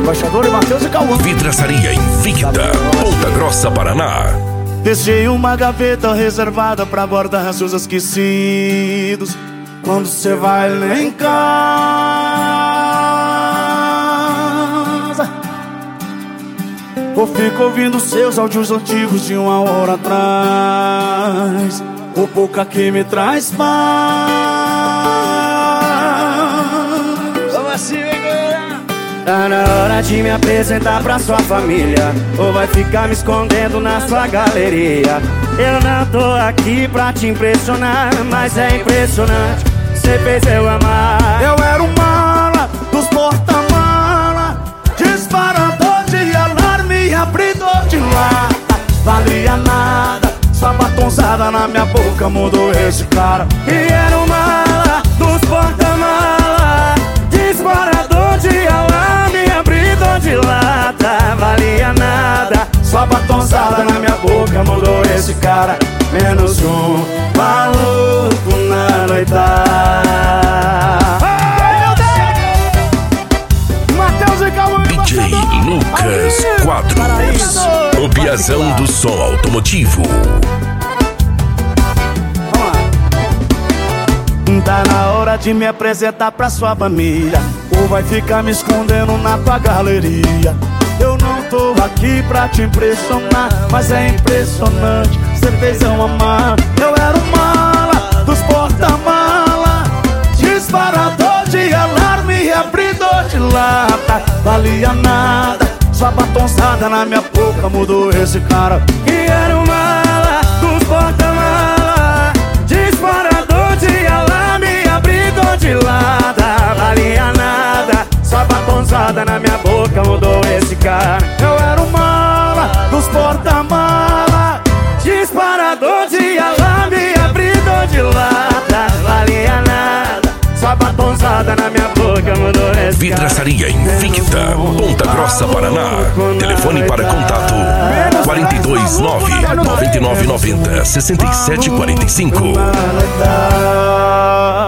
Embaixador e Matheus e Cauã. Vidraçaria Invicta, Ponta Grossa, Paraná. Deixei uma gaveta reservada pra guardar seus esquecidos. Quando cê vai lá em casa, ou fico ouvindo seus áudios antigos de 1 hora atrás. O pouca que me traz paz. Vamos assim, galera. Tá na hora de me apresentar pra sua família, ou vai ficar me escondendo na sua galeria. Eu não tô aqui pra te impressionar, mas é impressionante, cê fez eu amar. Eu era o mala dos porta-mala, disparador de alarme, abridor de lata. Valia nada, sua batonzada na minha boca mudou esse cara. E era o mala dos porta-mala, disparador de alarme, abridor de lata. Valia nada, sua batonzada na minha boca mudou esse cara. Menos um maluco na noitada. Matheus e Cauã. DJ Lucas Quadros, o piazão do som automotivo. Tá na hora de me apresentar pra sua família, ou vai ficar me escondendo na tua galeria. Eu não tô aqui pra te impressionar, mas é impressionante, cê fez eu amar. Eu era o mala dos porta-mala, disparador de alarme, abridor de lata. Valia nada, sua batonzada na minha boca mudou esse cara. E era o mala dos porta-mala, disparador de alarme, abridor de lata. Valia nada, sua batonzada na minha boca mudou esse cara. Eu era o mala dos porta-mala, disparador de alarme, abridor de lata. Valia nada, sua batonzada na minha boca mudou esse cara. Vidraçaria Invicta, Ponta Grossa, Paraná. Telefone para contato 429-9990-6745.